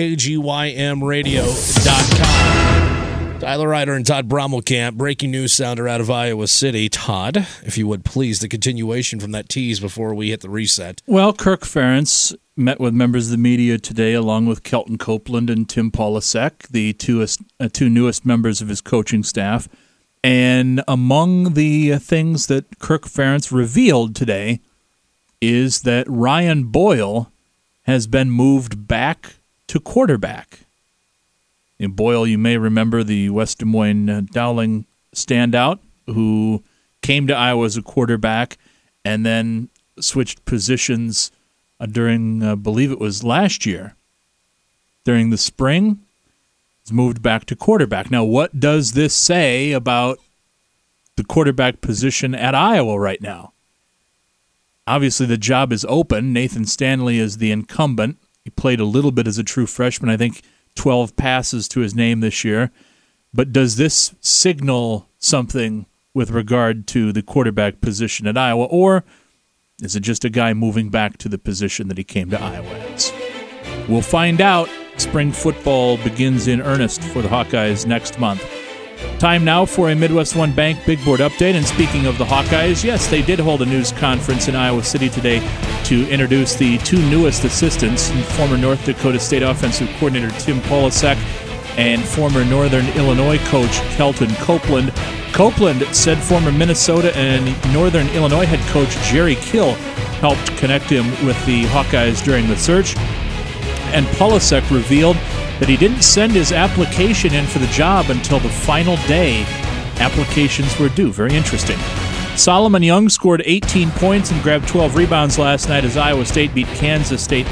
KGYMradio.com. Tyler Ryder and Todd Brommelkamp, breaking news sounder out of Iowa City. Todd, if you would please, the continuation from that tease before we hit the reset. Well, Kirk Ferentz met with members of the media today, along with Kelton Copeland and Tim Polasek, the two newest members of his coaching staff. And among the things that Kirk Ferentz revealed today is that Ryan Boyle has been moved back to quarterback. In Boyle, you may remember the West Des Moines Dowling standout who came to Iowa as a quarterback and then switched positions during, I believe it was last year. During the spring, he's moved back to quarterback. Now, what does this say about the quarterback position at Iowa right now? Obviously, the job is open. Nathan Stanley is the incumbent. He played a little bit as a true freshman, I think 12 passes to his name this year. But does this signal something with regard to the quarterback position at Iowa? Or Is it just a guy moving back to the position that he came to Iowa as? We'll find out. Spring football begins in earnest for the Hawkeyes next month. Time now for a Midwest One Bank Big Board update. And speaking of the Hawkeyes, yes, they did hold a news conference in Iowa City today to introduce the two newest assistants, former North Dakota State offensive coordinator Tim Polasek and former Northern Illinois coach Kelton Copeland. Copeland said former Minnesota and Northern Illinois head coach Jerry Kill helped connect him with the Hawkeyes during the search. And Polasek revealed that he didn't send his application in for the job until the final day applications were due. Very interesting. Solomon Young scored 18 points and grabbed 12 rebounds last night as Iowa State beat Kansas State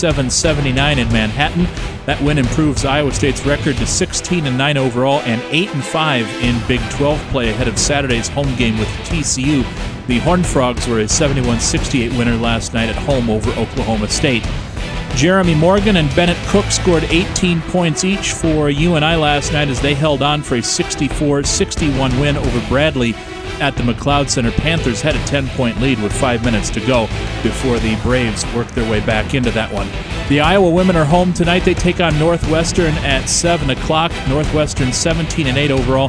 87-79 in Manhattan. That win improves Iowa State's record to 16-9 overall and 8-5 in Big 12 play ahead of Saturday's home game with TCU. The Horned Frogs were a 71-68 winner last night at home over Oklahoma State. Jeremy Morgan and Bennett Cook scored 18 points each for UNI last night as they held on for a 64-61 win over Bradley at the McLeod Center. Panthers had a 10-point lead with 5 minutes to go before the Braves worked their way back into that one. The Iowa women are home tonight. They take on Northwestern at 7 o'clock. Northwestern 17-8 overall,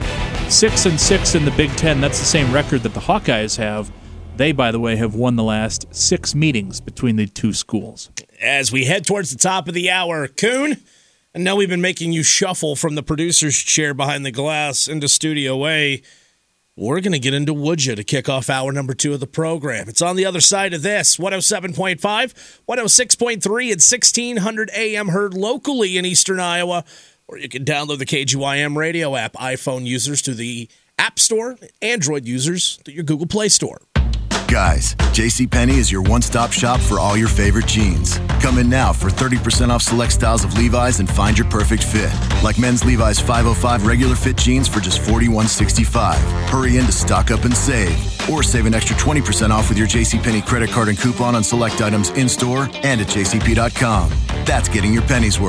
6-6 in the Big Ten. That's the same record that the Hawkeyes have. They, by the way, have won the last 6 meetings between the two schools. As we head towards the top of the hour, Coon, I know we've been making you shuffle from the producer's chair behind the glass into Studio A. We're going to get into Would Ya to kick off hour number 2 of the program. It's on the other side of this, 107.5, 106.3, and 1600 AM heard locally in eastern Iowa, or you can download the KGYM radio app, iPhone users to the App Store, Android users to your Google Play Store. Guys, JCPenney is your one-stop shop for all your favorite jeans. Come in now for 30% off select styles of Levi's and find your perfect fit. Like men's Levi's 505 regular fit jeans for just $41.65. Hurry in to stock up and save. Or save an extra 20% off with your JCPenney credit card and coupon on select items in-store and at jcp.com. That's getting your pennies worth.